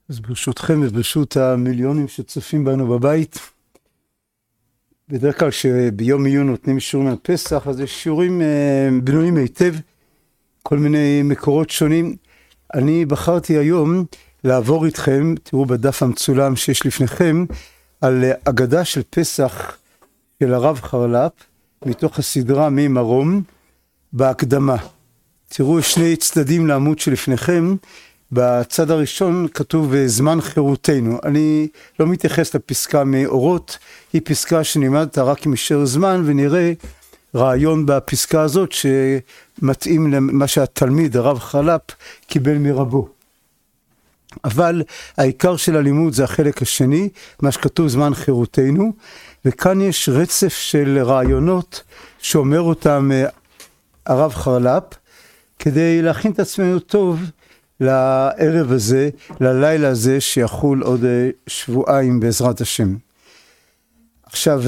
אז ברשותכם וברשות המיליונים שצופים בנו בבית, בדרך כלל שביום עיון נותנים שיעורים על פסח, אז יש שיעורים בנויים היטב, כל מיני מקורות שונים. אני בחרתי היום לעבור איתכם, תראו בדף המצולם שיש לפניכם, על אגדה של פסח של הרב חרל"פ, מתוך הסדרה מי מרום, בהקדמה. תראו שני צדדים לעמוד שלפניכם, בצד הראשון כתוב זמן חירותנו. אני לא מתייחס לפסקה מאורות, היא פסקה שנלמדת רק עם אישר זמן, ונראה רעיון בפסקה הזאת שמתאים למה שהתלמיד הרב חרל"פ קיבל מרבו. אבל העיקר של הלימוד זה החלק השני, מה שכתוב זמן חירותנו, וכאן יש רצף של רעיונות שאומר אותם הרב חרל"פ, כדי להכין את עצמנו טוב לערב הזה, ללילה הזה שיחול עוד שבועיים בעזרת השם. עכשיו,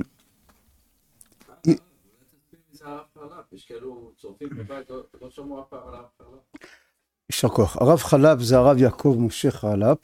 יישר כוח. הרב חרל"פ זה הרב יעקב משה חרל"פ,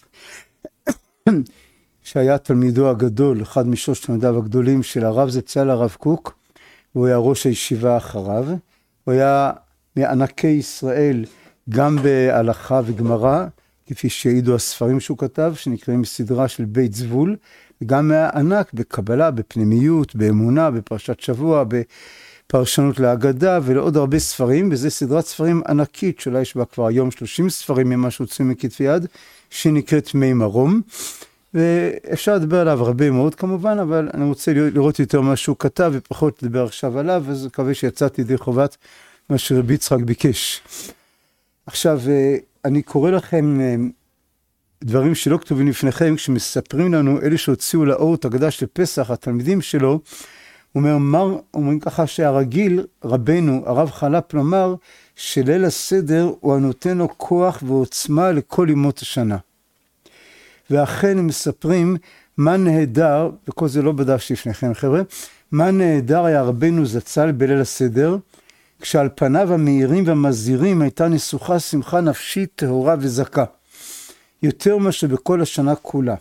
שהיה תלמידו הגדול, אחד משלושת תלמידיו הגדולים של הרב זצ"ל הרב קוק, הוא היה ראש הישיבה אחריו, הוא היה מענקי ישראל גם בהלכה וגמרא, כפי שהעידו הספרים שהוא כתב, שנקראים סדרה של בית זבול, וגם מהענק בקבלה, בפנימיות, באמונה, בפרשת שבוע, בפרשנות להגדה, ולעוד הרבה ספרים, וזה סדרת ספרים ענקית, שאולי יש בה כבר היום 30 ספרים ממה שהוצאים מכתבי יד, שנקראת מי מרום, ואפשר לדבר עליו הרבה מאוד כמובן, אבל אני רוצה לראות יותר מה שהוא כתב, ופחות לדבר עכשיו עליו, אז מקווה שיצאתי ידי חובת מה שרבי יצחק ביקש. עכשיו, אני קורא לכם דברים שלא כתובים לפניכם, כשמספרים לנו, אלה שהוציאו לאור את אגדה של פסח, התלמידים שלו, אומרים ככה שהרגיל, רבנו, הרב חרל"פ, לומר, שליל הסדר הוא הנותן לו כוח ועוצמה לכל ימות השנה. ואכן הם מספרים מה נהדר, וכל זה לא בדף שלפניכם חבר'ה, מה נהדר היה רבנו זצ"ל בליל הסדר, כשעל פניו המאירים והמזהירים הייתה נסוכה שמחה נפשית טהורה וזכה, יותר מאשר בכל השנה כולה.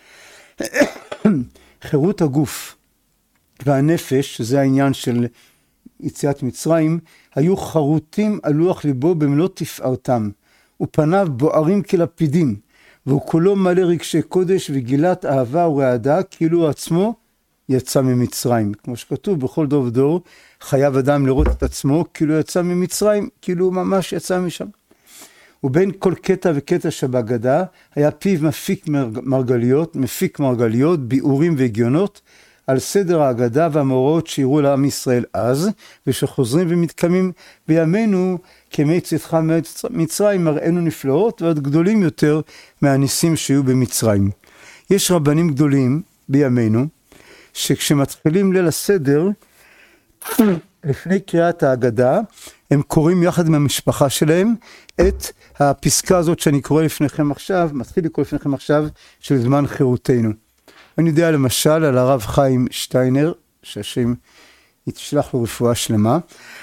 חירות הגוף והנפש, שזה העניין של יציאת מצרים, היו חרוטים על לוח ליבו במלוא תפארתם, ופניו בוערים כלפידים, והוא כולו מלא רגשי קודש וגילת אהבה ורעדה, כאילו הוא עצמו יצא ממצרים. כמו שכתוב, בכל דור ודור חייב אדם לראות את עצמו כאילו יצא ממצרים, כאילו הוא ממש יצא משם. ובין כל קטע וקטע שבהגדה היה פיו מפיק מרגליות, ביאורים והגיונות, על סדר ההגדה והמאורעות שיראו לעם ישראל אז, ושחוזרים ומתקיימים בימינו כמי צאתך ממצרים, מראינו נפלאות ועוד גדולים יותר מהניסים שהיו במצרים. יש רבנים גדולים בימינו, שכשמתחילים ליל הסדר, לפני קריאת ההגדה, הם קוראים יחד עם המשפחה שלהם את הפסקה הזאת שאני קורא לפניכם עכשיו, מתחיל לקרוא לפניכם עכשיו, של זמן חירותנו. אני יודע למשל על הרב חיים שטיינר, שהשם יתשלח לו רפואה שלמה,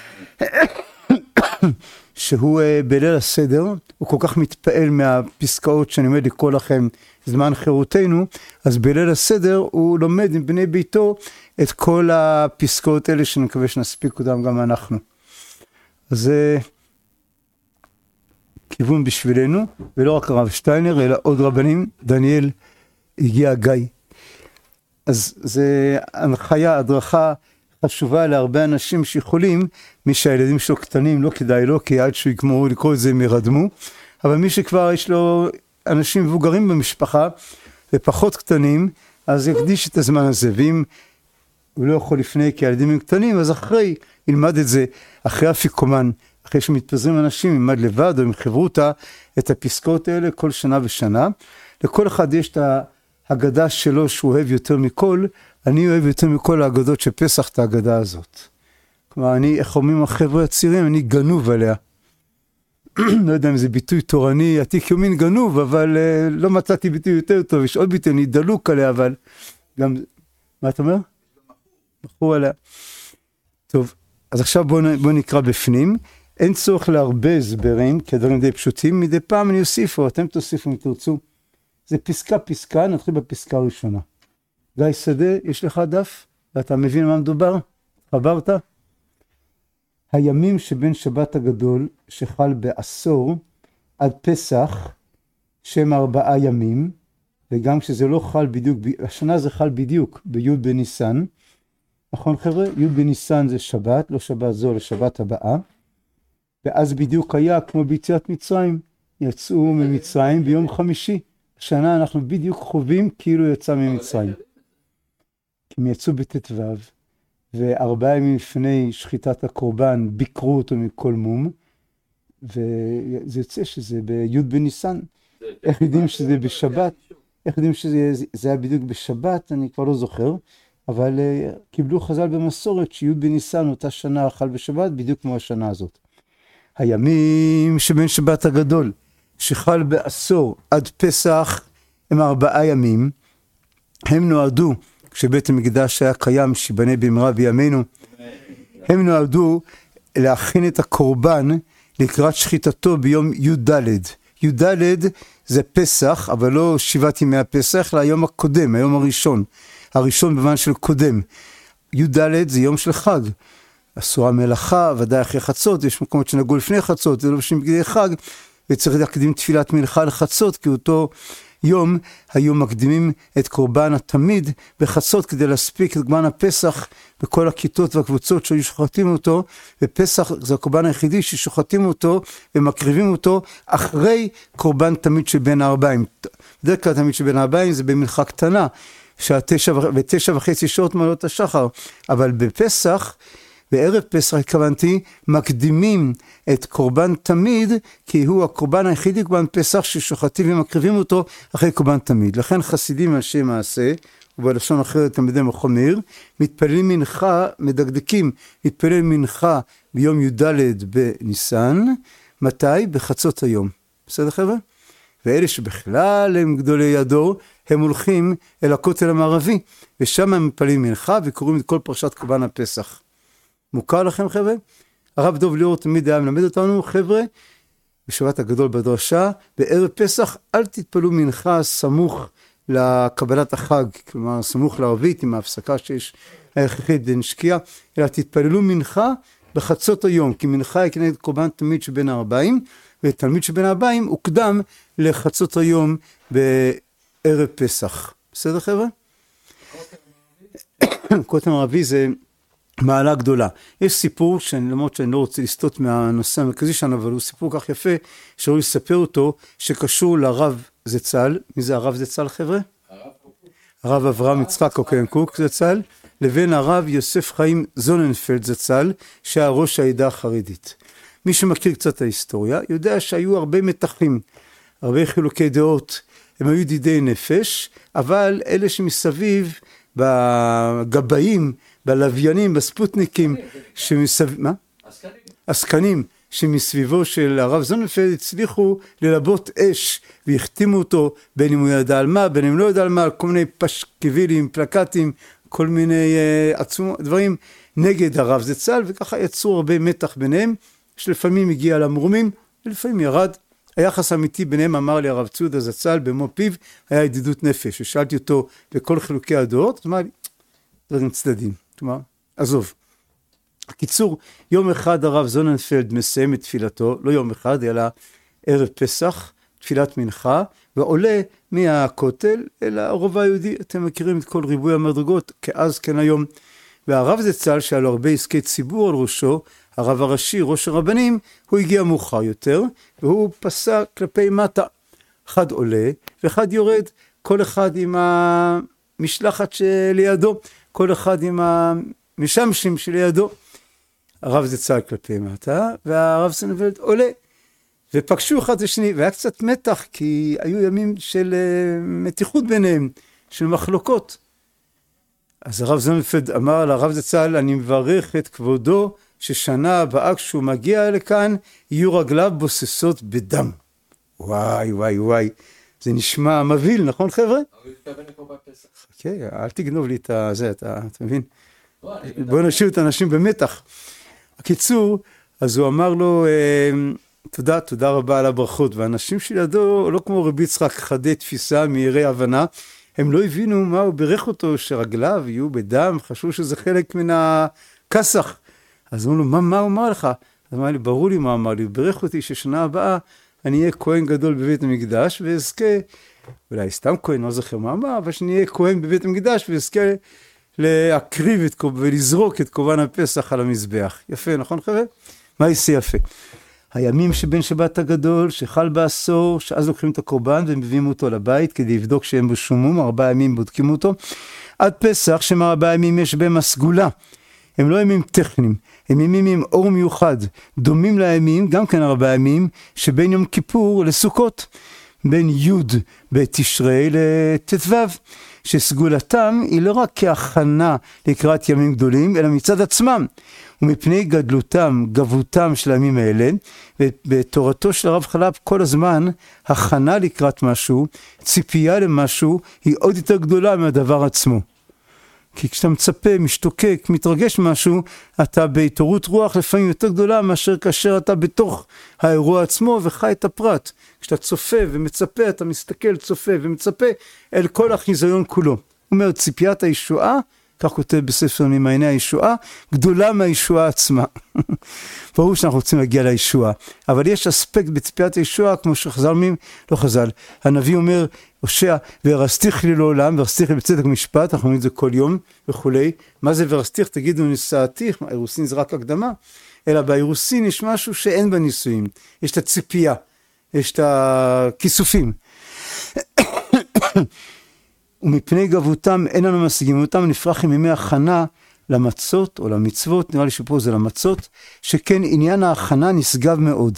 שהוא בליל הסדר, הוא כל כך מתפעל מהפסקאות שאני עומד לקרוא לכם זמן חירותנו, אז בליל הסדר הוא לומד עם בני ביתו את כל הפסקאות האלה שאני מקווה שנספיק אותם גם אנחנו. אז זה כיוון בשבילנו, ולא רק הרב שטיינר, אלא עוד רבנים, דניאל הגיע גיא. אז זה הנחיה, הדרכה חשובה להרבה אנשים שיכולים, מי שהילדים שלו קטנים, לא כדאי לו, כי עד שהוא יגמרו לקרוא את זה הם ירדמו, אבל מי שכבר יש לו אנשים מבוגרים במשפחה, ופחות קטנים, אז יקדיש את הזמן הזה, ואם הוא לא יכול לפני כי הילדים הם קטנים, אז אחרי, ילמד את זה, אחרי אפיקומן, אחרי שמתפזרים אנשים, ילמד לבד או עם חברותה, את הפסקאות האלה כל שנה ושנה. לכל אחד יש את ההגדה שלו שהוא אוהב יותר מכל, אני אוהב יותר מכל ההגדות שפסח את ההגדה הזאת. כלומר, אני, איך אומרים החבר'ה הצעירים, אני גנוב עליה. לא יודע אם זה ביטוי תורני, עתיק יומין גנוב, אבל לא מצאתי ביטוי יותר טוב, יש עוד ביטוי, אני דלוק עליה, אבל גם, מה אתה אומר? בחור עליה. טוב, אז עכשיו בוא נקרא בפנים, אין צורך להרבה הסברים, כי הדברים די פשוטים, מדי פעם אני אוסיף, או אתם תוסיפו אם תרצו, זה פסקה, נתחיל בפסקה הראשונה. גיא שדה, יש לך דף? ואתה מבין מה מדובר? חברת? הימים שבין שבת הגדול שחל בעשור עד פסח, שהם 4 ימים, וגם כשזה לא חל בדיוק, השנה זה חל בדיוק בי' בניסן, נכון חבר'ה? י' בניסן זה שבת, לא שבת זו, לשבת הבאה, ואז בדיוק היה כמו ביציאת מצרים, יצאו ממצרים ביום חמישי, השנה אנחנו בדיוק חווים כאילו יצא ממצרים. כי הם יצאו בט"ו, ו4 ימים לפני שחיטת הקורבן ביקרו אותו מכל מום, וזה יוצא שזה בי' בניסן. איך יודעים שזה בשבת? איך יודעים שזה היה בדיוק בשבת? אני כבר לא זוכר, אבל קיבלו חז"ל במסורת שי' בניסן אותה שנה חל בשבת, בדיוק כמו השנה הזאת. הימים שבין שבת הגדול שחל בעשור עד פסח הם 4 ימים, הם נועדו, כשבית המקדש היה קיים שיבנה במהרה בימינו, הם נועדו להכין את הקורבן לקראת שחיטתו ביום י"ד. י"ד זה פסח, אבל לא 7 ימי הפסח, אלא היום הקודם, היום הראשון במובן של קודם. י"ד זה יום של חג, אסורה מלאכה, ודאי אחרי חצות, יש מקומות שנגעו לפני חצות, זה לא בשביל בגדי חג, וצריך להקדים תפילת מנחה לחצות, כי אותו יום היו מקדימים את קורבן התמיד בחצות כדי להספיק את קורבן הפסח בכל הכיתות והקבוצות שהיו שוחטים אותו, ופסח זה הקורבן היחידי ששוחטים אותו ומקריבים אותו אחרי קורבן תמיד שבין הערביים. בדרך כלל תמיד שבין הערביים זה במנחה קטנה, ב9:30 שעות מעלות השחר, אבל בפסח, בערב פסח התכוונתי, מקדימים את קורבן תמיד, כי הוא הקורבן היחידי, קורבן פסח ששוחטים ומקריבים אותו אחרי קורבן תמיד. לכן חסידים אנשי מעשה, ובלשון אחרת תלמידי מכון מאיר, מתפללים מנחה, מדקדקים, מתפלל מנחה ביום י"ד בניסן, מתי? בחצות היום. בסדר חבר'ה? ואלה שבכלל הם גדולי הדור, הם הולכים אל הכותל המערבי, ושם הם מתפללים מנחה וקוראים את כל פרשת קורבן הפסח. מוכר לכם חבר'ה? הרב דוב ליאור תמיד היה מלמד אותנו, חבר'ה, בשבת הגדול בדרשה, בערב פסח אל תתפלו מנחה סמוך לקבלת החג, כלומר סמוך לערבית עם ההפסקה שיש הכרחית בין שקיעה, אלא תתפללו מנחה בחצות היום, כי מנחה היא כנגד קורבן תמיד שבין הערביים, ותלמיד שבין הערביים הוקדם לחצות היום בערב פסח. בסדר חבר'ה? כותל המערבי זה מעלה גדולה. יש סיפור, למרות שאני לא רוצה לסטות מהנושא המרכזי שלנו, אבל הוא סיפור כך יפה, שראוי לספר אותו, שקשור לרב זצ"ל. מי זה הרב זצ"ל חבר'ה? הרב אברהם יצחק כהן קוק זצ"ל, לבין הרב יוסף חיים זוננפלד זצ"ל, שהיה ראש העדה החרדית. מי שמכיר קצת את ההיסטוריה, יודע שהיו הרבה מתחים, הרבה חילוקי דעות, הם היו ידידי נפש, אבל אלה שמסביב, בגבאים, בלוויינים, בספוטניקים, שמסביב, מה? עסקנים, שמסביבו של הרב זוננפלד הצליחו ללבות אש, והחתימו אותו, בין אם הוא ידע על מה, בין אם לא ידע על מה, כל מיני פשקווילים, פלקטים, כל מיני דברים נגד הרב זצ"ל, וככה יצרו הרבה מתח ביניהם, שלפעמים הגיע למרומים, ולפעמים ירד. היחס האמיתי ביניהם, אמר לי הרב צודה זצ"ל, במו פיו, היה ידידות נפש. ושאלתי אותו בכל חילוקי הדעות, אז אמר לי, דברים צדדים. כלומר, עזוב. הקיצור, יום אחד הרב זוננפלד מסיים את תפילתו, לא יום אחד, אלא ערב פסח, תפילת מנחה, ועולה מהכותל אל הרובע היהודי. אתם מכירים את כל ריבוי המדרגות, כאז כן היום. והרב זצ"ל, שהיה לו הרבה עסקי ציבור על ראשו, הרב הראשי, ראש הרבנים, הוא הגיע מאוחר יותר, והוא פסע כלפי מטה. אחד עולה, ואחד יורד, כל אחד עם המשלחת שלידו, כל אחד עם המשמשים שלידו. הרב זצ"ל כלפי מטה, והרב זוננפלד עולה. ופגשו אחד את השני, והיה קצת מתח, כי היו ימים של מתיחות ביניהם, של מחלוקות. אז הרב זוננפלד אמר לרב זצ"ל, אני מברך את כבודו, ששנה הבאה כשהוא מגיע לכאן, יהיו רגליו בוססות בדם. וואי, וואי, וואי. זה נשמע מבהיל, נכון חבר'ה? חכה, אל תגנוב לי את זה, אתה מבין? בואו נשאיר את האנשים במתח. הקיצור, אז הוא אמר לו, תודה רבה על הברכות. והאנשים שלידו, לא כמו רבי יצחק חדי תפיסה מהירי הבנה, הם לא הבינו מה הוא בירך אותו, שרגליו יהיו בדם, חשבו שזה חלק מן הכסח. אז אמרו לו, מה הוא אמר לך? אז אמר לי, ברור לי מה אמר לי, הוא בירך אותי ששנה הבאה אני אהיה כהן גדול בבית המקדש, ואזכה, אולי סתם כהן, לא זוכר מה אמר, אבל שאני אהיה כהן בבית המקדש, ואזכה להקריב ולזרוק את קורבן הפסח על המזבח. יפה, נכון חבר'ה? מה יעשה יפה? הימים שבין שבת הגדול, שחל בעשור, שאז לוקחים את הקורבן ומביאים אותו לבית, כדי לבדוק שאין בו שום מום, 4 ימים בודקים אותו, עד פסח, שמה 4 ימים יש בהם הסגולה. הם לא ימים טכניים, הם ימים עם אור מיוחד, דומים לימים, גם כן 4 ימים, שבין יום כיפור לסוכות, בין י' בתשרי לט"ו, שסגולתם היא לא רק כהכנה לקראת ימים גדולים, אלא מצד עצמם, ומפני גדלותם, גבותם של הימים האלה, ובתורתו של הרב חלב כל הזמן, הכנה לקראת משהו, ציפייה למשהו, היא עוד יותר גדולה מהדבר עצמו. כי כשאתה מצפה, משתוקק, מתרגש משהו, אתה בהתעוררות רוח לפעמים יותר גדולה מאשר כאשר אתה בתוך האירוע עצמו וחי את הפרט. כשאתה צופה ומצפה, אתה מסתכל, צופה ומצפה אל כל החיזיון כולו. הוא אומר, ציפיית הישועה, כך כותב בספר ממעייני הישועה, גדולה מהישועה עצמה. ברור שאנחנו רוצים להגיע לישועה, אבל יש אספקט בציפיית הישועה, כמו שחז"ל לא חז"ל. הנביא אומר, הושע, והרסתיך לי לעולם, והרסתיך לי בצדק משפט, אנחנו אומרים את זה כל יום וכולי. מה זה והרסתיך? תגידו נישאתיך, האירוסין זה רק הקדמה, אלא באירוסין יש משהו שאין בנישואים. יש את הציפייה, יש את הכיסופים. ומפני גבותם אין לנו משיגים אותם, נפרח עם ימי הכנה למצות או למצוות, נראה לי שפה זה למצות, שכן עניין ההכנה נשגב מאוד.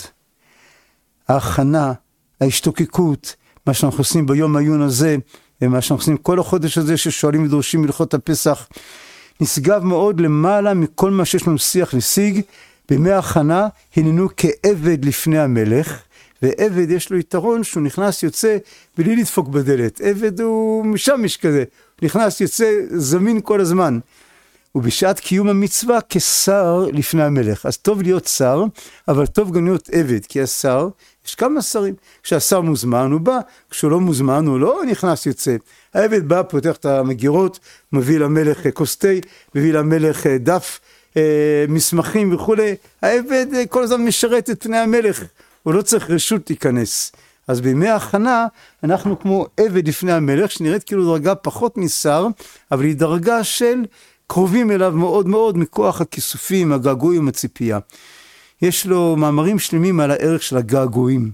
ההכנה, ההשתוקקות, מה שאנחנו עושים ביום העיון הזה, ומה שאנחנו עושים כל החודש הזה ששואלים ודורשים מלכות הפסח, נשגב מאוד למעלה מכל מה שיש לנו שיח ושיג. בימי ההכנה הננו כעבד לפני המלך, ועבד יש לו יתרון שהוא נכנס יוצא בלי לדפוק בדלת. עבד הוא משמש כזה, נכנס יוצא זמין כל הזמן. ובשעת קיום המצווה כשר לפני המלך. אז טוב להיות שר, אבל טוב גם להיות עבד, כי השר, יש כמה שרים. כשהשר מוזמן הוא בא, כשהוא לא מוזמן הוא לא נכנס יוצא. העבד בא, פותח את המגירות, מביא למלך קוסטי, מביא למלך דף, מסמכים וכו'. העבד כל הזמן משרת את פני המלך. הוא לא צריך רשות להיכנס. אז בימי ההכנה אנחנו כמו עבד לפני המלך, שנראית כאילו דרגה פחות משר, אבל היא דרגה של קרובים אליו מאוד מאוד מכוח הכיסופים, הגעגועים, הציפייה. יש לו מאמרים שלמים על הערך של הגעגועים.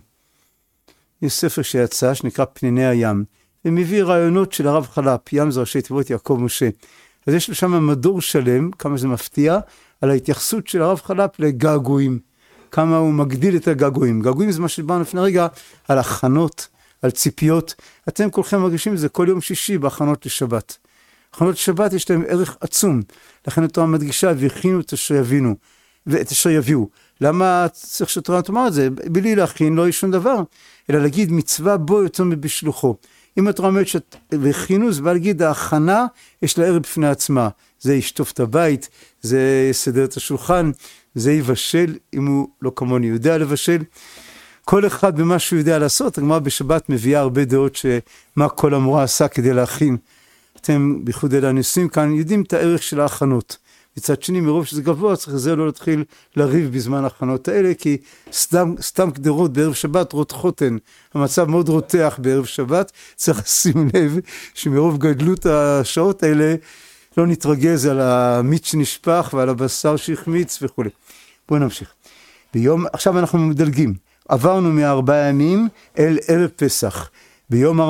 יש ספר שיצא שנקרא פניני הים, ומביא רעיונות של הרב חלפ, ים זה ראשי תיבות יעקב משה. אז יש לו שם מדור שלם, כמה זה מפתיע, על ההתייחסות של הרב חלפ לגעגועים. כמה הוא מגדיל את הגעגועים. געגועים זה מה שדיברנו לפני רגע, על הכנות, על ציפיות. אתם כולכם מרגישים את זה כל יום שישי בהכנות לשבת. הכנות לשבת יש להם ערך עצום. לכן התורה מדגישה, והכינו את אשר יבינו, ואת אשר יביאו. למה צריך שהתורה תאמר את זה? בלי להכין לא יש שום דבר, אלא להגיד מצווה בו יותר מבשלוחו. אם התורה אומרת והכינו, זה בא להגיד, ההכנה יש לה ערך בפני עצמה. זה ישטוף את הבית, זה יסדר את השולחן, זה יבשל, אם הוא לא כמוני יודע לבשל. כל אחד במה שהוא יודע לעשות, הגמרא בשבת מביאה הרבה דעות שמה כל המורה עשה כדי להכין. אתם בייחוד אלה הניסים כאן יודעים את הערך של ההכנות. מצד שני, מרוב שזה גבוה, צריך זה לא להתחיל לריב בזמן ההכנות האלה, כי סתם קדרות בערב שבת רותחותן. המצב מאוד רותח בערב שבת, צריך לשים לב שמרוב גדלות השעות האלה, לא נתרגז על המיץ שנשפך ועל הבשר שהחמיץ וכו'. בואו נמשיך. עכשיו אנחנו מדלגים. עברנו מ4 ימים אל ערב פסח. ביום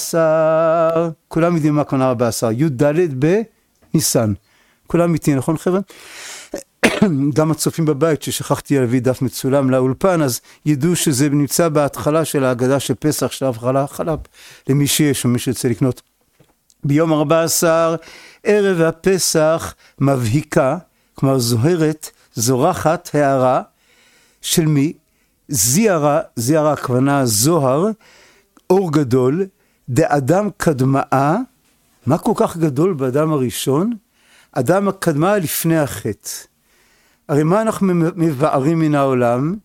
14, כולם יודעים מה כונה 14, י"ד בניסן. כולם איתי, נכון חבר'ה? גם הצופים בבית ששכחתי להביא דף מצולם לאולפן, אז ידעו שזה נמצא בהתחלה של ההגדה של פסח, של הרב חלפ, למי שיש או מי שיוצא לקנות. ביום 14, ערב הפסח מבהיקה, כלומר זוהרת, זורחת הערה של מי? זיהרה, הכוונה זוהר, אור גדול, דאדם קדמאה. מה כל כך גדול באדם הראשון? אדם הקדמאה לפני החטא. הרי מה אנחנו מבארים מן העולם?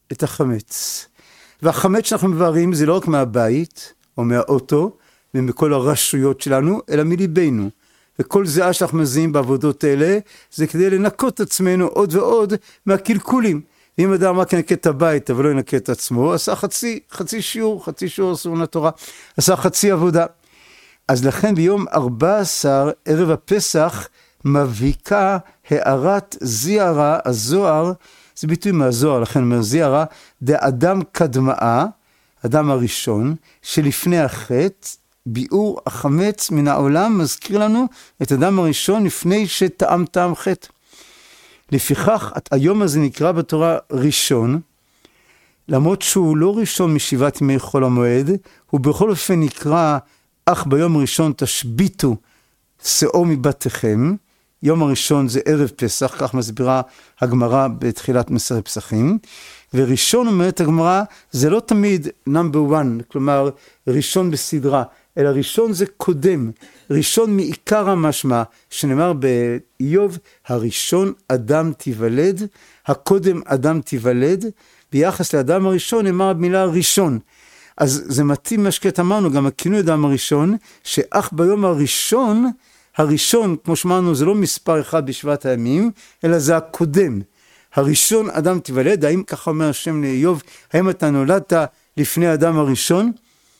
את החמץ. והחמץ שאנחנו מבארים זה לא רק מהבית או מהאוטו ומכל הרשויות שלנו, אלא מליבנו. וכל זיעה שאנחנו מזיעים בעבודות האלה, זה כדי לנקות עצמנו עוד ועוד מהקלקולים. אם אדם רק ינקה את הבית, אבל לא ינקה את עצמו, עשה חצי שיעור אסור לתורה, עשה חצי עבודה. אז לכן ביום 14, ערב הפסח, מבהיקה הערת זיערה, הזוהר, זה ביטוי מהזוהר, לכן אומר זיערה, דאדם קדמאה, אדם הראשון, שלפני החטא, ביאור החמץ מן העולם, מזכיר לנו את אדם הראשון לפני שטעם טעם חטא. לפיכך, היום הזה נקרא בתורה ראשון, למרות שהוא לא ראשון משבעת ימי חול המועד, הוא בכל אופן נקרא, אך ביום הראשון תשביתו שאור מבתיכם, יום הראשון זה ערב פסח, כך מסבירה הגמרא בתחילת מסכת פסחים, וראשון אומרת הגמרא, זה לא תמיד number one, כלומר ראשון בסדרה, אלא ראשון זה קודם, ראשון מעיקר המשמע, שנאמר באיוב, הראשון אדם תיוולד, הקודם אדם תיוולד, ביחס לאדם הראשון נאמר המילה ראשון. אז זה מתאים מה שכעת אמרנו, גם הכינוי אדם הראשון, שאך ביום הראשון, הראשון, כמו שאמרנו, זה לא מספר אחד בשבעת הימים, אלא זה הקודם. הראשון אדם תיוולד, האם ככה אומר השם לאיוב, האם אתה נולדת לפני האדם הראשון?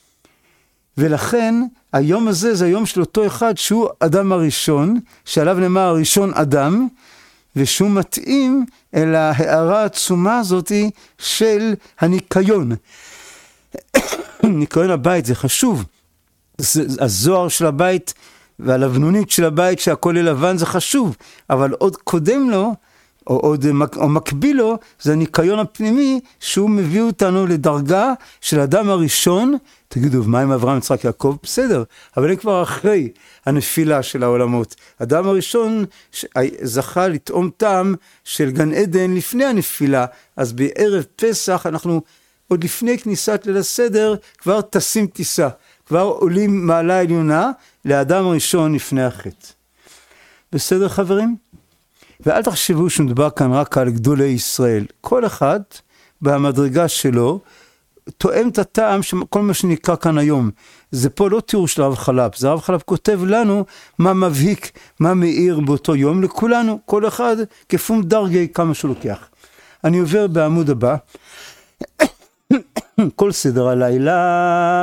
ולכן היום הזה זה היום של אותו אחד שהוא אדם הראשון, שעליו נאמר הראשון אדם, ושהוא מתאים אל ההערה העצומה הזאת של הניקיון. ניקיון הבית זה חשוב, הזוהר של הבית והלבנונית של הבית שהכל לבן זה חשוב, אבל עוד קודם לו, או מקביל לו, זה הניקיון הפנימי שהוא מביא אותנו לדרגה של האדם הראשון. תגידו, מה עם אברהם, יצחק, יעקב? בסדר, אבל הם כבר אחרי הנפילה של העולמות. האדם הראשון זכה לטעום טעם של גן עדן לפני הנפילה, אז בערב פסח אנחנו עוד לפני כניסת ליל הסדר כבר טסים טיסה, כבר עולים מעלה עליונה לאדם הראשון לפני החטא. בסדר חברים? ואל תחשבו שמדובר כאן רק על גדולי ישראל. כל אחד במדרגה שלו תואם את הטעם של כל מה שנקרא כאן היום. זה פה לא תיאור של הרב חלב, זה הרב חלב כותב לנו מה מבהיק, מה מאיר באותו יום לכולנו, כל אחד כפום דרגי כמה שהוא לוקח. אני עובר בעמוד הבא, כל סדר הלילה,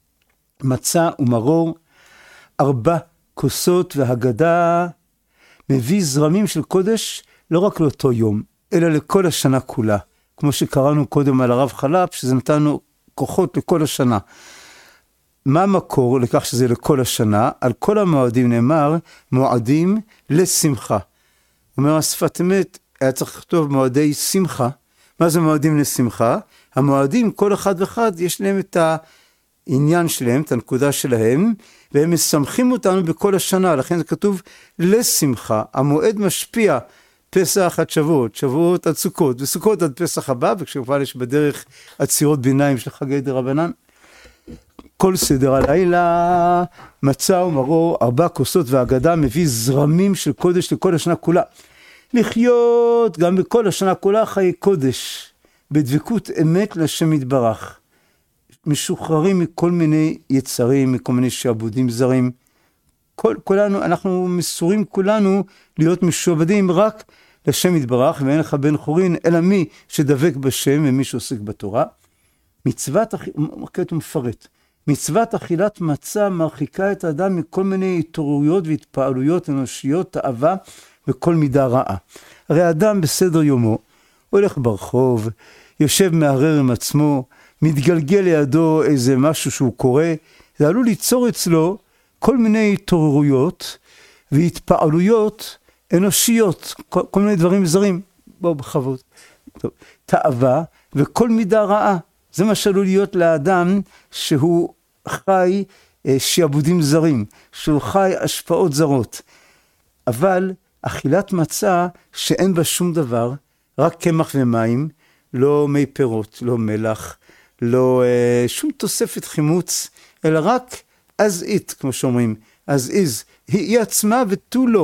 מצה ומרור, 4 כוסות והגדה, מביא זרמים של קודש לא רק לאותו יום, אלא לכל השנה כולה. כמו שקראנו קודם על הרב חלב, שזה נתנו כוחות לכל השנה. מה המקור לכך שזה לכל השנה? על כל המועדים נאמר, מועדים לשמחה. אומר השפת אמת, היה צריך לכתוב מועדי שמחה. מה זה מועדים לשמחה? המועדים, כל אחד ואחד, יש להם את העניין שלהם, את הנקודה שלהם, והם משמחים אותנו בכל השנה, לכן זה כתוב לשמחה. המועד משפיע פסח עד שבועות, שבועות עד סוכות, וסוכות עד פסח הבא, וכשכבר יש בדרך עצירות ביניים של חגי דרבנן. כל סדר הלילה, מצה ומרור, 4 כוסות והגדה, מביא זרמים של קודש לכל השנה כולה. לחיות גם בכל השנה כולה חיי קודש, בדבקות אמת לשם יתברך. משוחררים מכל מיני יצרים, מכל מיני שעבודים זרים. כולנו, אנחנו מסורים כולנו להיות משועבדים רק לשם יתברך, ואין לך בן חורין, אלא מי שדבק בשם ומי שעוסק בתורה. מצוות, מפרט, מצוות אכילת מצה מרחיקה את האדם מכל מיני התעוררויות והתפעלויות אנושיות, תאווה וכל מידה רעה. הרי האדם בסדר יומו, הולך ברחוב, יושב מערער עם עצמו, מתגלגל לידו איזה משהו שהוא קורא, זה עלול ליצור אצלו כל מיני התעוררויות והתפעלויות אנושיות, כל מיני דברים זרים, בואו בכבוד, תאווה וכל מידה רעה. זה מה שעלול להיות לאדם שהוא חי שעבודים זרים, שהוא חי השפעות זרות. אבל אכילת מצה שאין בה שום דבר, רק קמח ומים, לא מי פירות, לא מלח, לא שום תוספת חימוץ, אלא רק as it, כמו שאומרים, as is. היא עצמה ותו לא.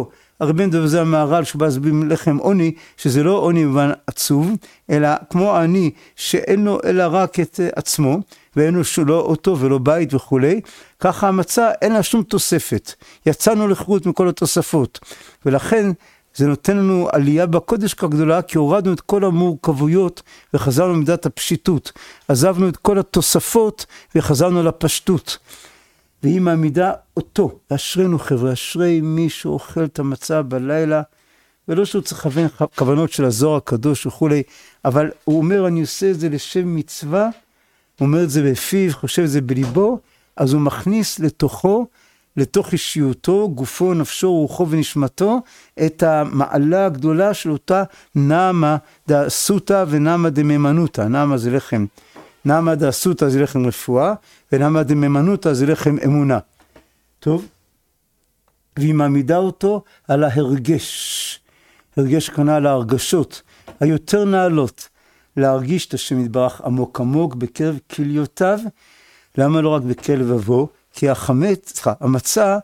הרבה מדבר זה המהר"ל שבא להסביר לחם עוני, שזה לא עוני במובן עצוב, אלא כמו העני שאין לו אלא רק את עצמו, ואין לו לא אותו ולא בית וכו', ככה המצה אין לה שום תוספת. יצאנו לחירות מכל התוספות, ולכן זה נותן לנו עלייה בקודש כגדולה, כי הורדנו את כל המורכבויות וחזרנו למידת הפשיטות. עזבנו את כל התוספות וחזרנו לפשטות. והיא מעמידה אותו, אשרינו חבר'ה, אשרי מי שאוכל את המצה בלילה, ולא שהוא צריך לכוון כוונות של הזוהר הקדוש וכו', אבל הוא אומר אני עושה את זה לשם מצווה, הוא אומר את זה בפיו, חושב את זה בליבו, אז הוא מכניס לתוכו, לתוך אישיותו, גופו, נפשו, רוחו ונשמתו, את המעלה הגדולה של אותה נעמה דאסותא ונעמה דמיימנותא. נעמה זה לחם, נעמה דאסותא זה לחם רפואה, ונעמה דמיימנותא זה לחם אמונה. טוב? והיא מעמידה אותו על ההרגש. הרגש כנראה על ההרגשות היותר נעלות. להרגיש את השם יתברך עמוק עמוק בקרב כליותיו. למה לא רק בקרב לבבו? כי המצה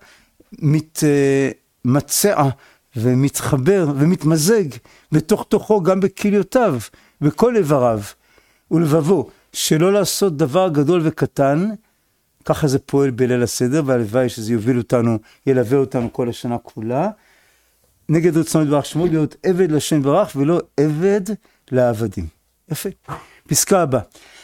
מתמצע ומתחבר ומתמזג בתוך תוכו גם בכליותיו, בכל איבריו ולבבו, שלא לעשות דבר גדול וקטן, ככה זה פועל בליל הסדר, והלוואי שזה יוביל אותנו, ילווה אותנו כל השנה כולה, נגד רצון יתברך שמו, להיות עבד לשם יתברך ולא עבד לעבדים. יפה. פסקה הבאה.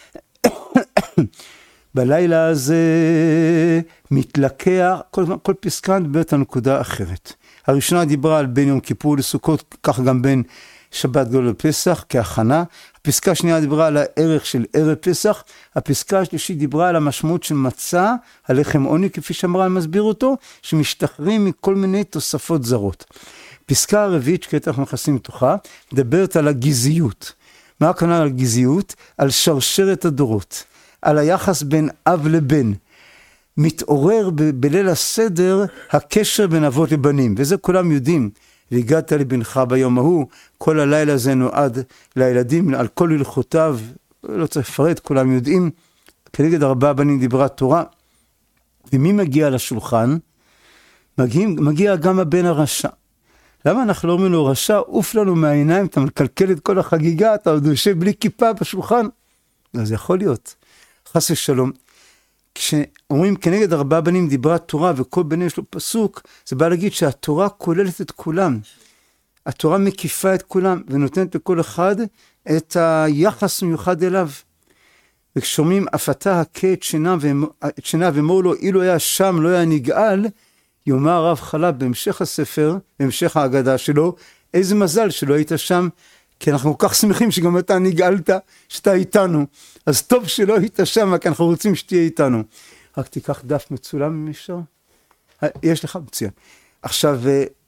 בלילה הזה מתלקח, כל פסקה מדברת על נקודה אחרת. הראשונה דיברה על בין יום כיפור לסוכות, כך גם בין שבת גדול לפסח כהכנה. הפסקה השנייה דיברה על הערך של ערב פסח. הפסקה השלישית דיברה על המשמעות של מצה, הלחם עוני, כפי שאמרה, אני מסביר אותו, שמשתחררים מכל מיני תוספות זרות. פסקה הרביעית, שכעת אנחנו נכנסים לתוכה, מדברת על הגזעיות. מה הכוונה על גזעיות? על שרשרת הדורות. על היחס בין אב לבן. מתעורר בליל הסדר הקשר בין אבות לבנים, וזה כולם יודעים. והגעת לבנך ביום ההוא, כל הלילה הזה נועד לילדים, על כל הלכותיו, לא צריך לפרט, כולם יודעים. כנגד 4 בנים דיברה תורה. ומי מגיע לשולחן? מגיע גם הבן הרשע. למה אנחנו לא אומרים לו רשע? עוף לנו מהעיניים, אתה מקלקל את כל החגיגה, אתה עוד יושב בלי כיפה בשולחן. אז זה יכול להיות. חס ושלום. כשאומרים כנגד 4 בנים דיברה תורה וכל בני יש לו פסוק, זה בא להגיד שהתורה כוללת את כולם. התורה מקיפה את כולם ונותנת לכל אחד את היחס מיוחד אליו. וכשאומרים אף אתה הכה את שינה ואמור לו אילו היה שם לא היה נגאל, יאמר הרב חלב בהמשך הספר, בהמשך ההגדה שלו, איזה מזל שלא היית שם, כי אנחנו כל כך שמחים שגם אתה נגאלת, שאתה איתנו. אז טוב שלא היית שם, כי אנחנו רוצים שתהיה איתנו. רק תיקח דף מצולם אם אפשר. יש לך מצוין. עכשיו,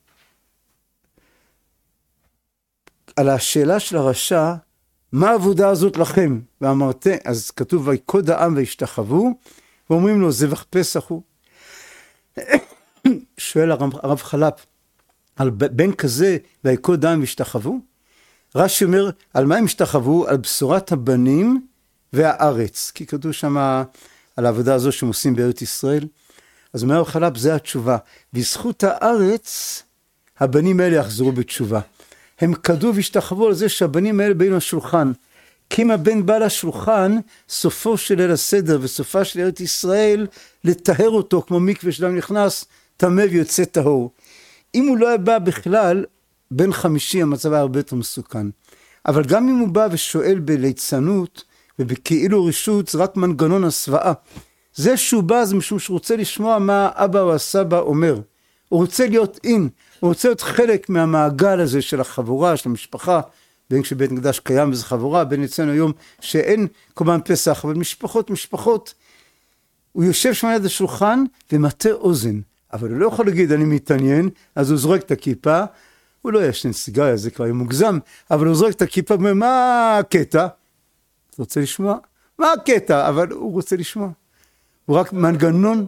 על השאלה של הרשע, מה העבודה הזאת לכם? ואמרתי, אז כתוב, ויקוד העם וישתחוו, ואומרים לו, זבח פסח הוא. שואל הרב חלפ, על בן כזה, ויקוד העם וישתחוו? רש"י אומר, על מה הם השתחוו? על בשורת הבנים והארץ. כי כתוב שם על העבודה הזו שהם עושים בארץ ישראל. אז אומר הרב חלפ, זה התשובה. בזכות הארץ, הבנים האלה יחזרו בתשובה. הם קדו והשתחוו על זה שהבנים האלה באים לשולחן. כי אם הבן בא לשולחן, סופו של ליל הסדר וסופה של ארץ ישראל, לטהר אותו כמו מקווה שלם נכנס, טמא ויוצא טהור. אם הוא לא בא בכלל, בן 50 המצב היה הרבה יותר מסוכן. אבל גם אם הוא בא ושואל בליצנות ובכאילו רשות, זה רק מנגנון הסוואה. זה שהוא בא זה משום שהוא רוצה לשמוע מה האבא או הסבא אומר. הוא רוצה להיות אין, הוא רוצה להיות חלק מהמעגל הזה של החבורה, של המשפחה, בין כשבית מקדש קיים וזה חבורה, בין אצלנו היום שאין קורבן פסח, אבל משפחות. הוא יושב שם ליד השולחן ומטה אוזן, אבל הוא לא יכול להגיד אני מתעניין, אז הוא זורק את הכיפה, הוא לא ישן סיגריה, זה כבר מוגזם, אבל הוא זורק את הכיפה ואומר, מה הקטע? אתה רוצה לשמוע? מה הקטע? אבל הוא רוצה לשמוע. הוא רק מנגנון,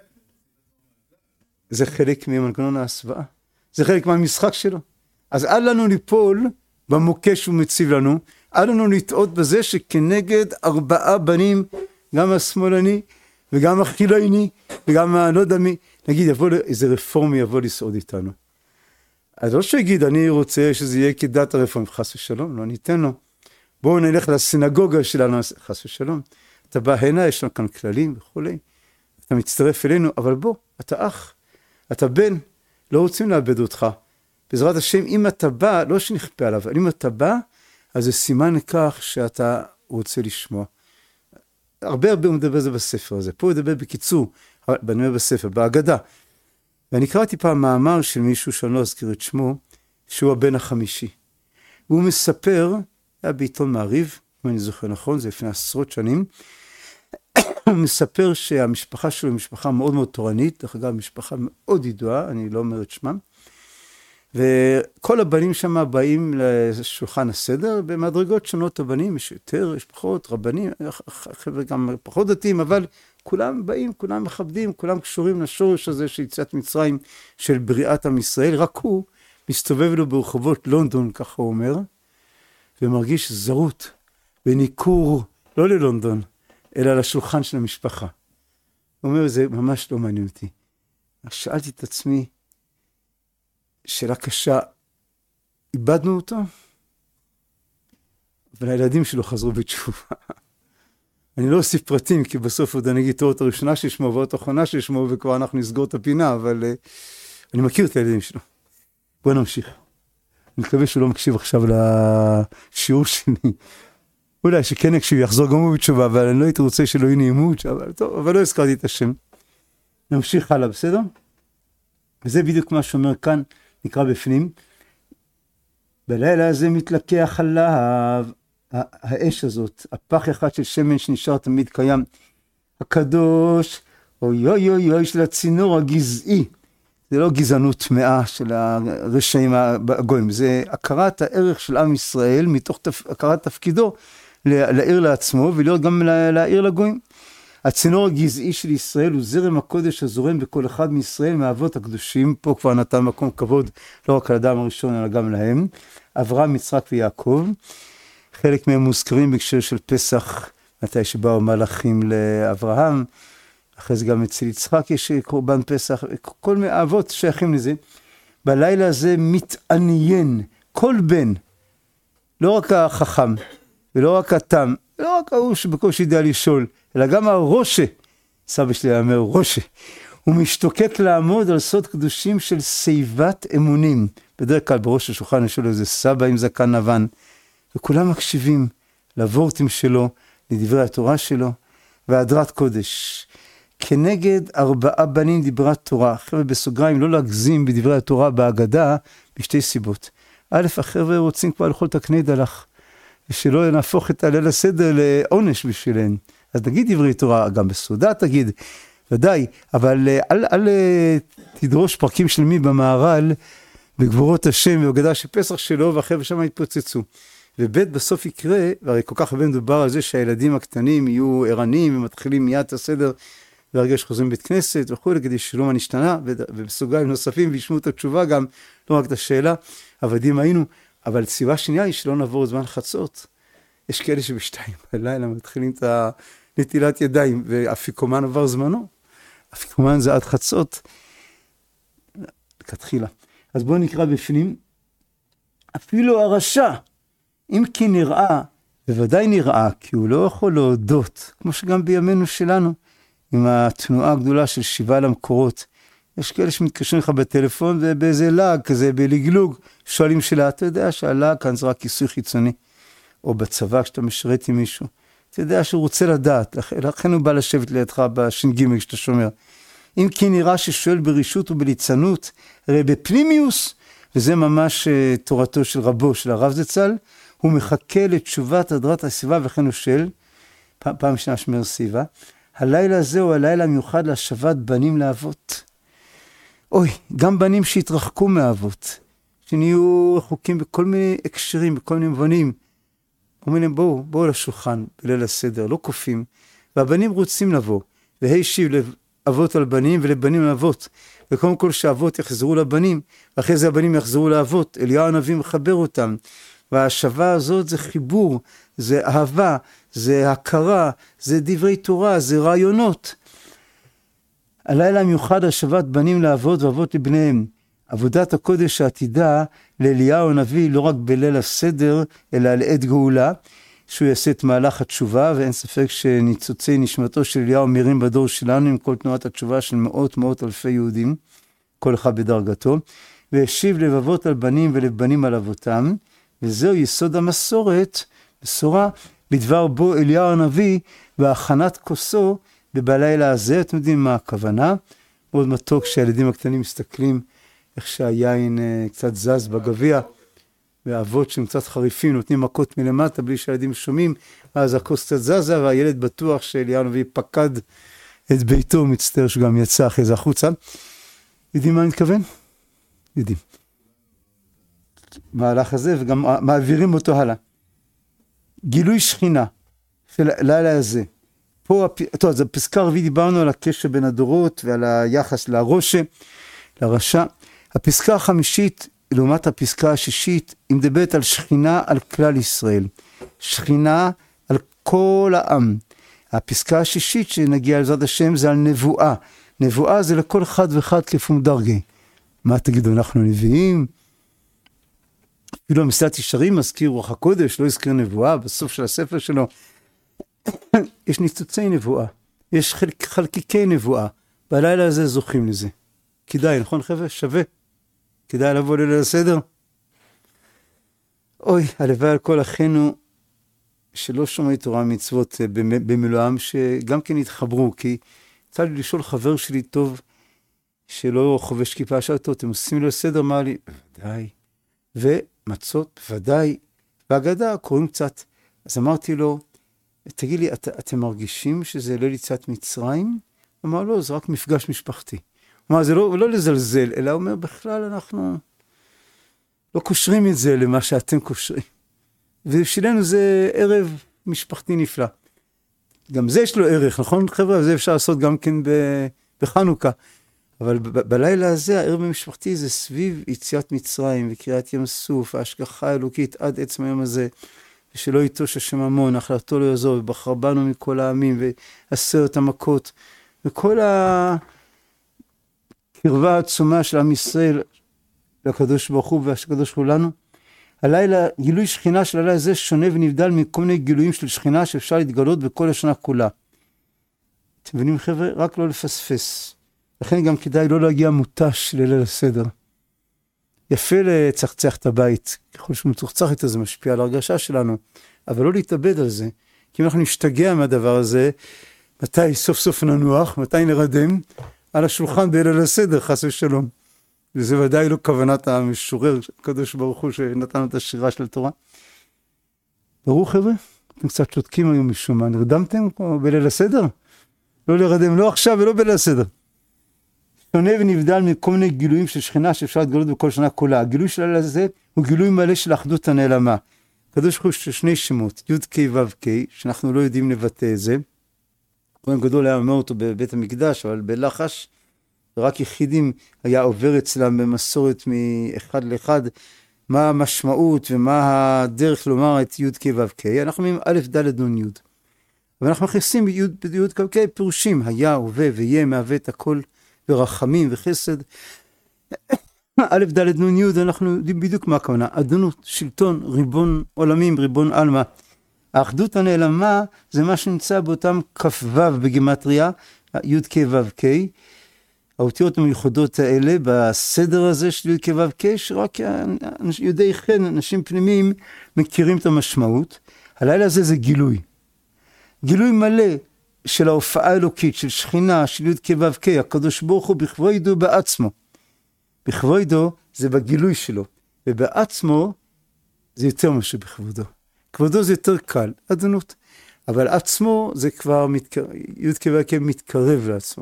זה חלק ממנגנון ההסוואה, זה חלק מהמשחק שלו. אז אל לנו ליפול במוקש שהוא מציב לנו, אל לנו לטעות בזה שכנגד 4 בנים, גם השמאלני וגם החילוני וגם לא יודע מי, נגיד יבוא איזה רפורמי יבוא לסעוד איתנו. אז לא שיגיד, אני רוצה שזה יהיה כדת הרפורמים, חס ושלום, לא ניתן לו. בואו נלך לסינגוגה שלנו, חס ושלום. אתה בא הנה, יש לנו כאן כללים וכולי. אתה מצטרף אלינו, אבל בוא, אתה אח, אתה בן, לא רוצים לאבד אותך. בעזרת השם, אם אתה בא, לא שנכפה עליו, אבל אם אתה בא, אז זה סימן לכך שאתה רוצה לשמוע. הרבה הוא מדבר זה בספר הזה. פה הוא מדבר בקיצור, בנאמר בספר, בהגדה. ואני קראתי פעם מאמר של מישהו שאני לא אזכיר את שמו, שהוא הבן החמישי. והוא מספר, היה בעיתון מעריב, אם אני זוכר נכון, זה לפני עשרות שנים, הוא מספר שהמשפחה שלו היא משפחה מאוד מאוד תורנית, דרך אגב, משפחה מאוד ידועה, אני לא אומר את שמם, וכל הבנים שם באים לשולחן הסדר, במדרגות שונות הבנים, יש יותר, יש פחות, רבנים, חבר'ה גם פחות דתיים, אבל כולם באים, כולם מכבדים, כולם קשורים לשורש הזה של יציאת מצרים, של בריאת עם ישראל, רק הוא מסתובב לו ברחובות לונדון, ככה הוא אומר, ומרגיש זרות וניכור, לא ללונדון, אלא לשולחן של המשפחה. הוא אומר, זה ממש לא מעניין אותי. שאלתי את עצמי, שאלה קשה, איבדנו אותו? אבל הילדים שלו חזרו בתשובה. אני לא אוסיף פרטים, כי בסוף עוד אני אגיד תורת הראשונה שישמעו, ועוד האחרונה שישמעו, וכבר אנחנו נסגור את הפינה, אבל אני מכיר את הילדים שלו. בואו נמשיך. אני מקווה שהוא לא מקשיב עכשיו לשיעור שלי. אולי שכן יקשיב, יחזור גם הוא בתשובה, אבל אני לא הייתי רוצה שלא יהיה נעימות, אבל לא הזכרתי את השם. נמשיך הלאה, בסדר? וזה בדיוק מה שאומר כאן, נקרא בפנים. בלילה הזה מתלקח עליו, האש הזאת, הפח אחד של שמן שנשאר תמיד קיים, הקדוש, אוי אוי אוי אוי של הצינור הגזעי, זה לא גזענות טמאה של הרשעים הגויים, זה הכרת הערך של עם ישראל, מתוך הכרת תפקידו, להעיר לעצמו ולהיות גם להעיר לגויים. הצינור הגזעי של ישראל הוא זרם הקודש הזורם בכל אחד מישראל מהאבות הקדושים, פה כבר נתן מקום כבוד לא רק על האדם הראשון אלא גם להם, אברהם, יצחק ויעקב, חלק מהם מוזכרים בהקשר של פסח, מתי שבאו מלאכים לאברהם, אחרי זה גם אצל יצחק יש קורבן פסח, כל מיני האבות שייכים לזה. בלילה הזה מתעניין כל בן, לא רק החכם ולא רק התם, לא רק ההוא שבקושי ידע לשאול, אלא גם הראשה, סבא שלי אומר ראשה, הוא משתוקק לעמוד על סוד קדושים של שיבת אמונים. בדרך כלל בראש השולחן יש לו איזה סבא עם זקן לבן, וכולם מקשיבים לוורטים שלו, לדברי התורה שלו, והדרת קודש. כנגד 4 בנים דיברת תורה, חבר'ה בסוגריים, לא להגזים בדברי התורה בהגדה, בשתי סיבות. א', החבר'ה רוצים כבר לאכול את הקני דלח, ושלא נהפוך את הליל הסדר לעונש בשבילם. אז נגיד דברי תורה, גם בסעודה תגיד, ודאי, אבל אל תדרוש פרקים שלמים במערל, בגבורות השם ובגדה של פסח שלו, והחבר'ה שם יתפוצצו. ובית בסוף יקרה, והרי כל כך הרבה מדובר על זה שהילדים הקטנים יהיו ערניים, ומתחילים מיד את הסדר, והרגע שחוזרים בית כנסת וכו', כדי שלא מה נשתנה, ובסוגריים נוספים, וישמעו את התשובה גם, לא רק את השאלה, עבדים היינו, אבל סיבה שנייה היא שלא נעבור זמן חצות. יש כאלה שבשתיים בלילה מתחילים את נטילת ידיים, ואפיקומן עבר זמנו. אפיקומן זה עד חצות. כתחילה. אז בואו נקרא בפנים. אפילו הרשע, אם כי נראה, בוודאי נראה, כי הוא לא יכול להודות, כמו שגם בימינו שלנו, עם התנועה הגדולה של שיבה למקורות. יש כאלה שמתקשרים לך בטלפון, ובאיזה לעג כזה, בלגלוג, שואלים שאלה, אתה יודע שהלעג כאן זה רק כיסוי חיצוני, או בצבא כשאתה משרת עם מישהו, אתה יודע שהוא רוצה לדעת, לכן הוא בא לשבת לידך בש"ג כשאתה שומר. אם כי נראה ששואל ברישות ובליצנות, הרי בפנימיוס, וזה ממש תורתו של רבו, של הרב זצ"ל, הוא מחכה לתשובת הדרת הסיבה וכן הוא שואל, פעם שנייה שמר סיבה, הלילה הזה הוא הלילה המיוחד להשבת בנים לאבות. אוי, גם בנים שהתרחקו מאבות, שנהיו רחוקים בכל מיני הקשרים, בכל מיני מובנים, אומרים להם בואו לשולחן בליל הסדר, לא קופים, והבנים רוצים לבוא, והשיב לאבות על בנים ולבנים על אבות, וקודם כל שהאבות יחזרו לבנים, ואחרי זה הבנים יחזרו לאבות, אליהו הנביא מחבר אותם, וההשבה הזאת זה חיבור, זה אהבה, זה הכרה, זה דברי תורה, זה רעיונות. הלילה המיוחד השבת בנים לאבות ואבות לבניהם, עבודת הקודש העתידה לאליהו הנביא לא רק בליל הסדר, אלא לעת גאולה, שהוא יעשה את מהלך התשובה, ואין ספק שניצוצי נשמתו של אליהו מירים בדור שלנו, עם כל תנועת התשובה של מאות אלפי יהודים, כל אחד בדרגתו, והשיב לבבות על בנים ולבנים על אבותם, וזהו יסוד המסורת, בשורה בדבר בו אליהו הנביא, והכנת כוסו בלילה הזה. אתם יודעים מה הכוונה? מאוד מתוק שהילדים הקטנים מסתכלים, איך שהיין קצת זז בגביע, והאבות שהם קצת חריפים, נותנים מכות מלמטה בלי שהילדים שומעים, אז הכוס קצת זזה, והילד בטוח שאליהו הנביא פקד את ביתו, מצטער שגם יצא אחרי זה החוצה. יודעים מה אני מתכוון? יודעים. מהלך הזה, וגם מעבירים אותו הלאה. גילוי שכינה של לילה הזה. פה, טוב, אז בפסקה הרביעית דיברנו על הקשר בין הדורות, ועל היחס לראשה, לרשע. הפסקה החמישית, לעומת הפסקה השישית, היא מדברת על שכינה על כלל ישראל. שכינה על כל העם. הפסקה השישית שנגיע לעזרת השם זה על נבואה. נבואה זה לכל אחד ואחד כפום דרגי. מה תגידו, אנחנו נביאים? אפילו המסילת ישרים מזכיר רוח הקודש, לא הזכיר נבואה, בסוף של הספר שלו. יש ניצוצי נבואה, יש חלקיקי נבואה. בלילה הזה זוכים לזה. כדאי, נכון חבר'ה? שווה. כדאי לבוא ליל הסדר. אוי, הלוואי על כל אחינו שלא שומעי תורה מצוות במילואם, שגם כן יתחברו, כי יצא לי לשאול חבר שלי טוב, שלא חובש כיפה, שאלתו, אתם עושים ליל הסדר? אמר לי, בוודאי. ומצות, בוודאי. והגדה, קוראים קצת. אז אמרתי לו, תגיד לי, אתם מרגישים שזה ליל יציאת מצרים? אמר, לא, זה רק מפגש משפחתי. אמר, זה לא לזלזל, אלא אומר, בכלל אנחנו לא קושרים את זה למה שאתם קושרים. ובשבילנו זה ערב משפחתי נפלא. גם זה יש לו ערך, נכון חבר'ה? זה אפשר לעשות גם כן בחנוכה. אבל בלילה הזה, הערב המשפחתי זה סביב יציאת מצרים וקריאת ים סוף, ההשגחה האלוקית עד עצם היום הזה, ושלא יטוש השם המון, החלטתו לא יעזוב, ובחר בנו מכל העמים, ועשרת המכות, וכל הקרבה העצומה של עם ישראל, לקדוש ברוך הוא והקדוש ברוך הוא לנו. הלילה, גילוי שכינה של הלילה הזה שונה ונבדל מכל מיני גילויים של שכינה שאפשר להתגלות בכל השנה כולה. אתם מבינים חבר'ה? רק לא לפספס. לכן גם כדאי לא להגיע מוטש לליל הסדר. יפה לצחצח את הבית, ככל שהוא מצוחצח איתו זה משפיע על הרגשה שלנו, אבל לא להתאבד על זה, כי אם אנחנו נשתגע מהדבר הזה, מתי סוף סוף ננוח, מתי נרדם, על השולחן בליל הסדר, חס ושלום. וזה ודאי לא כוונת המשורר, הקדוש ברוך הוא שנתן את השירה של התורה. ברור חבר'ה? אתם קצת שותקים היום משום מה, נרדמתם בליל הסדר? לא לרדם, לא עכשיו ולא בליל הסדר. שונה ונבדל מכל מיני גילויים של שכינה שאפשר להתגלות בכל שנה כולה. הגילוי של הלילה הזה הוא גילוי מלא של אחדות הנעלמה. הקדוש ברוך הוא שני שמות, י' ק' ו' ק', שאנחנו לא יודעים לבטא את זה. כהן גדול היה אומר אותו בבית המקדש, אבל בלחש, ורק יחידים היה עובר אצלם במסורת מאחד לאחד, מה המשמעות ומה הדרך לומר את י' ק' ו' ק'. אנחנו אומרים א' ד' נ' י'. ואנחנו מכניסים בי' ק' ק' פירושים, היה, הווה ויהיה, מהווה את הכל, ורחמים וחסד. א' ד' נ' י', אנחנו יודעים בדיוק מה הכוונה. אדנות, שלטון, ריבון עולמים, ריבון אלמה. האחדות הנעלמה זה מה שנמצא באותם כ"ו בגימטריה, י' ק' ו' ק'. האותיות המיוחדות האלה בסדר הזה של י' ק' ו' ק', שרק יודעי חן, אנשים פנימיים, מכירים את המשמעות. הלילה הזה זה גילוי. גילוי מלא של ההופעה האלוקית, של שכינה, של י' ק' ו' ק', הקדוש ברוך הוא בכבודו בעצמו. בכבודו זה בגילוי שלו, ובעצמו זה יותר משהו בכבודו. כבודו זה יותר קל, אדנות. אבל עצמו זה כבר י' ק' ו' ק' מתקרב לעצמו.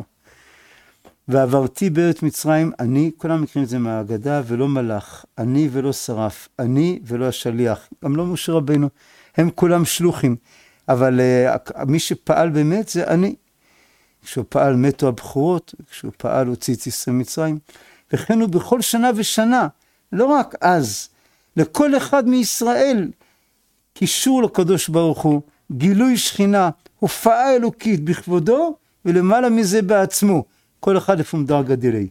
ועברתי בארץ מצרים, אני, כולם מכירים את זה מהאגדה, ולא מלאך, אני ולא שרף, אני ולא השליח, גם לא משה רבינו, הם כולם שלוחים, אבל מי שפעל באמת זה אני. כשהוא פעל מתו הבחורות, כשהוא פעל הוציא את ישראל מצרים, וכן הוא בכל שנה ושנה, לא רק אז, לכל אחד מישראל, קישור לקדוש ברוך הוא, גילוי שכינה, הופעה אלוקית בכבודו, ולמעלה מזה בעצמו, כל אחד לפום דרגה דילי.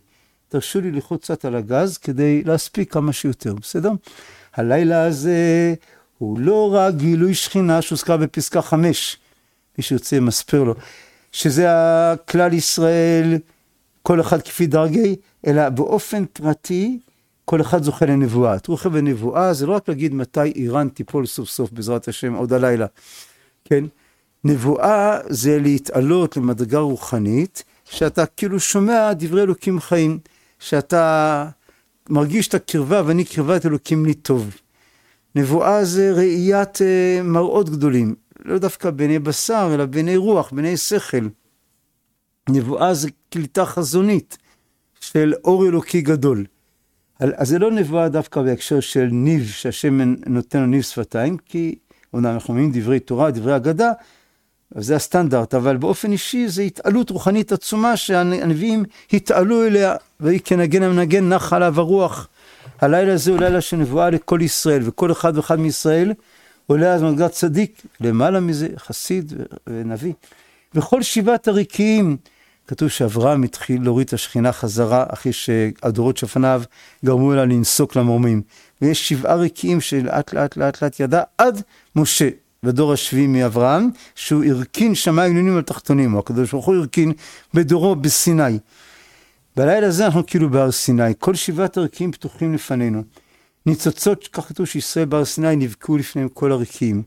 תרשו לי ללחוץ קצת על הגז כדי להספיק כמה שיותר, בסדר? הלילה הזה הוא לא רק גילוי שכינה שהוזכר בפסקה 5, מי שיוצא מספר לו, שזה הכלל ישראל, כל אחד כפי דרגי, אלא באופן פרטי, כל אחד זוכה לנבואה. רוחב ונבואה זה לא רק להגיד מתי איראן תיפול סוף סוף בעזרת השם עוד הלילה, כן? נבואה זה להתעלות למדרגה רוחנית, שאתה כאילו שומע דברי אלוקים חיים, שאתה מרגיש את הקרבה, ואני קרבת אלוקים לי טוב. נבואה זה ראיית מראות גדולים, לא דווקא בעיני בשר, אלא בעיני רוח, בעיני שכל. נבואה זה קליטה חזונית של אור אלוקי גדול. אז זה לא נבואה דווקא בהקשר של ניב, שהשם נותן לו ניב שפתיים, כי אנחנו אומרים דברי תורה, דברי אגדה, זה הסטנדרט, אבל באופן אישי זה התעלות רוחנית עצומה שהנביאים התעלו אליה, והיא כנגן המנגן נח עליו הרוח. הלילה הזה הוא לילה של נבואה לכל ישראל, וכל אחד ואחד מישראל עולה אז מדרגת צדיק, למעלה מזה חסיד ונביא. וכל שבעת הרקיעים, כתוב שאברהם התחיל להוריד את השכינה חזרה, אחרי שהדורות שפניו גרמו לה לנסוק למרומים. ויש 7 רקיעים שלאט לאט ידע עד משה. בדור השביעי מאברהם, שהוא הרכין שמיים עליונים על תחתונים, או הקדוש ברוך הוא הרכין בדורו בסיני. בלילה הזה אנחנו כאילו בהר סיני, כל 7 הרקיעים פתוחים לפנינו. ניצוצות, כך כתוב שישראל בהר סיני נבקעו לפניהם כל הרקיעים.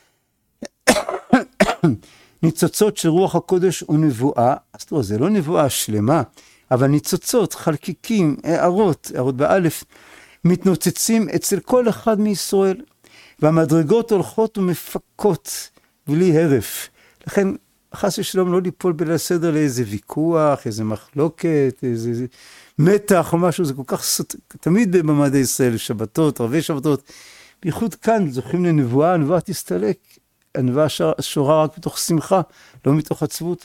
ניצוצות של רוח הקודש ונבואה, אז תראו, זה לא נבואה שלמה, אבל ניצוצות, חלקיקים, הערות באלף, מתנוצצים אצל כל אחד מישראל. והמדרגות הולכות ומפקות בלי הרף. לכן, חס ושלום לא ליפול בליל הסדר לאיזה ויכוח, איזה מחלוקת, איזה מתח או משהו, זה כל כך תמיד במעמד ישראל, שבתות, ערבי שבתות, בייחוד כאן זוכים לנבואה, הנבואה תסתלק, הנבואה שורה רק מתוך שמחה, לא מתוך עצבות.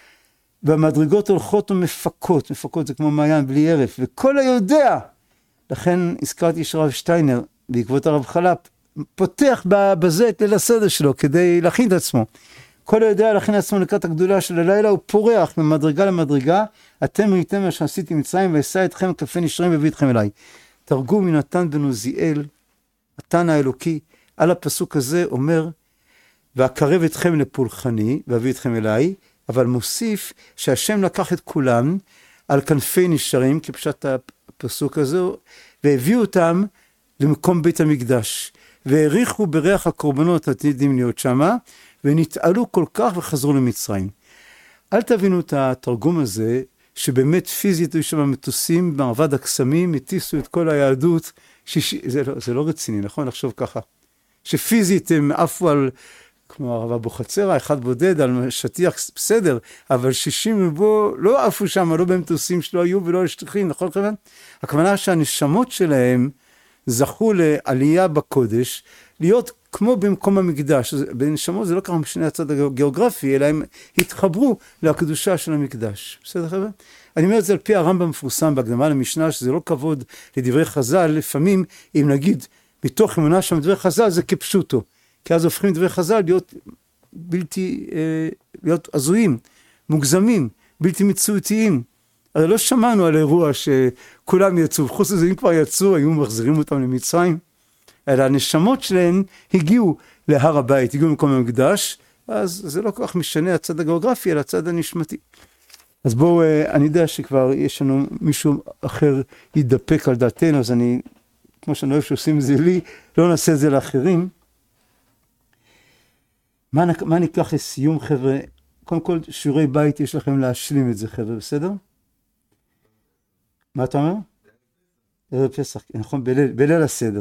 והמדרגות הולכות ומפקות, מפקות זה כמו מעיין בלי הרף, וכל היודע, לכן הזכרתי שרב שטיינר, בעקבות הרב חלפ, פותח בזה את ליל הסדר שלו, כדי להכין את עצמו. כל היודע להכין את עצמו לקראת הגדולה של הלילה, הוא פורח ממדרגה למדרגה, אתם ראיתם מה שעשיתי מצרים, ואשא אתכם כלפי נשרים והביא אתכם אליי. תרגום מנתן בן עוזיאל, נתן האלוקי, על הפסוק הזה אומר, ואקרב אתכם לפולחני, והביא אתכם אליי, אבל מוסיף שהשם לקח את כולם על כנפי נשרים, כפשט הפסוק הזה, והביאו אותם למקום בית המקדש. והריחו בריח הקורבנות עתידים להיות שמה, ונתעלו כל כך וחזרו למצרים. אל תבינו את התרגום הזה, שבאמת פיזית היו שם מטוסים, בערבד הקסמים, הטיסו את כל היהדות, זה לא רציני, נכון? לחשוב ככה. שפיזית הם עפו על, כמו הרב אבוחצירא, אחד בודד, על שטיח בסדר, אבל 60 רבו לא עפו שם, לא במטוסים שלא היו ולא לשטחים, נכון? הכוונה שהנשמות שלהם, זכו לעלייה בקודש, להיות כמו במקום המקדש. בנשמות זה לא ככה משנה הצד הגיאוגרפי, אלא הם התחברו לקדושה של המקדש. בסדר חבר'ה? אני אומר את זה על פי הרמב"ם מפורסם בהקדמה למשנה, שזה לא כבוד לדברי חז"ל, לפעמים אם נגיד מתוך אמונה שם דברי חז"ל זה כפשוטו, כי אז הופכים דברי חז"ל להיות הזויים, מוגזמים, בלתי מציאותיים. הרי לא שמענו על אירוע שכולם יצאו, חוץ לזה אם כבר יצאו, היו מחזירים אותם למצרים, אלא הנשמות שלהם הגיעו להר הבית, הגיעו למקום המקדש, אז זה לא כל כך משנה הצד הגיאוגרפי, אלא הצד הנשמתי. אז בואו, אני יודע שכבר יש לנו מישהו אחר ידפק על דעתנו, אז אני, כמו שאני אוהב שעושים את זה לי, לא נעשה את זה לאחרים. מה ניקח לסיום חבר'ה? קודם כל, שיעורי בית יש לכם להשלים את זה חבר'ה, בסדר? מה אתה אומר? ערב פסח, נכון, בליל הסדר.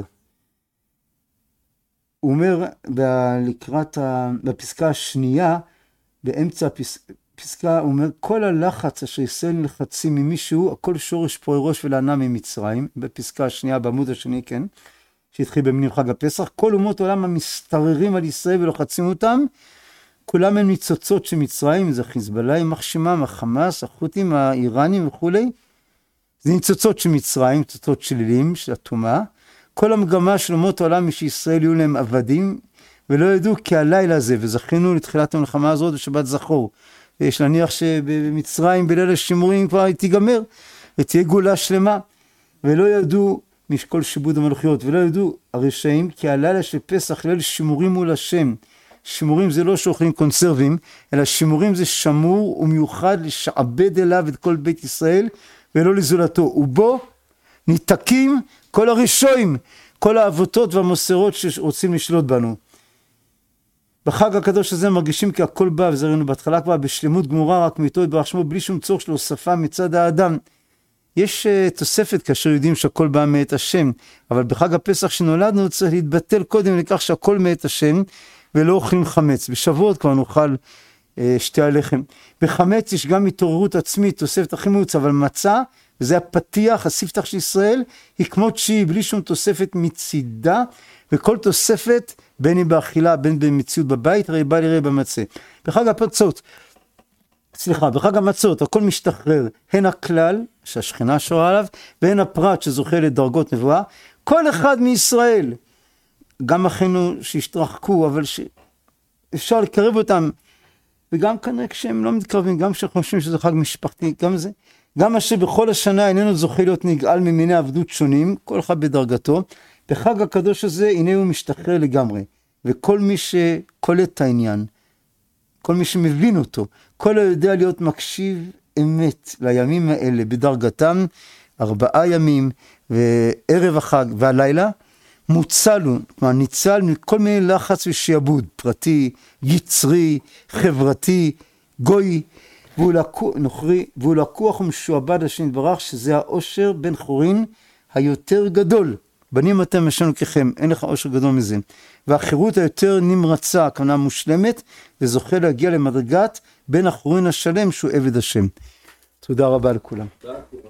הוא אומר בפסקה השנייה, באמצע הפסקה, הוא אומר, כל הלחץ אשר ישראל נלחצים ממישהו, הכל שורש פועי ראש ולענה ממצרים, בפסקה השנייה, בעמוד השני, כן, שהתחיל במינים חג הפסח, כל אומות העולם המסתררים על ישראל ולוחצים אותם, כולם הם ניצוצות של מצרים, זה חיזבאללה, יימח שמם, החמאס, החות'ים, האיראנים וכו'. זה ניצוצות של מצרים, ניצוצות שלילים, של הטומאה. כל המגמה של אומות העולם שישראל יהיו להם עבדים, ולא ידעו כי הלילה הזה, וזכינו לתחילת המלחמה הזאת בשבת זכור. יש להניח שבמצרים בליל השימורים כבר תיגמר, ותהיה גאולה שלמה. ולא ידעו משקול שיבוד המלכויות, ולא ידעו הרשעים, כי הלילה של פסח ליל שימורים מול השם. שימורים זה לא שאוכלים קונסרבים, אלא שימורים זה שמור ומיוחד לשעבד אליו את כל בית ישראל, ולא לזולתו. ובו ניתקים כל הרשעים, כל האבותות והמוסרות שרוצים לשלוט בנו. בחג הקדוש הזה מרגישים כי הכל בא, וזה ראינו בהתחלה כבר, בשלמות גמורה רק מאיתו יתברך שמו, בלי שום צורך של הוספה מצד האדם. יש תוספת כאשר יודעים שהכל בא מאת השם, אבל בחג הפסח שנולדנו צריך להתבטל קודם לכך שהכל מאת השם, ולא אוכלים חמץ. בשבועות כבר נאכל שתי הלחם. בחמץ יש גם התעוררות עצמית, תוספת החימוץ, אבל מצה, וזה הפתיח, הספתח של ישראל, היא כמות שהיא, בלי שום תוספת מצידה, וכל תוספת, בין אם באכילה, בין במציאות בבית, הרי בא לראה במצה. בחג המצות, הכל משתחרר, הן הכלל, שהשכינה שורה עליו, והן הפרט שזוכה לדרגות נבואה, כל אחד מישראל, גם אחינו שהשתרחקו, אבל שאפשר לקרב אותם, וגם כנראה כשהם לא מתקרבים, גם כשאנחנו חושבים שזה חג משפחתי, גם זה, גם אשר בכל השנה איננו זוכה להיות נגאל ממיני עבדות שונים, כל אחד בדרגתו, בחג הקדוש הזה הנה הוא משתחרר לגמרי, וכל מי שקולט את העניין, כל מי שמבין אותו, כל היודע להיות מקשיב אמת לימים האלה בדרגתם, 4 ימים וערב החג והלילה, מוצלו, כלומר ניצל מכל מיני לחץ ושיעבוד, פרטי, יצרי, חברתי, גוי, והוא לקוח ומשועבד השם יתברך, שזה האושר בן חורין היותר גדול. בנים אתם השם אלוקיכם, אין לך אושר גדול מזה. והחירות היותר נמרצה, כמובן מושלמת, וזוכה להגיע למדרגת בן החורין השלם שהוא עבד השם. תודה רבה לכולם.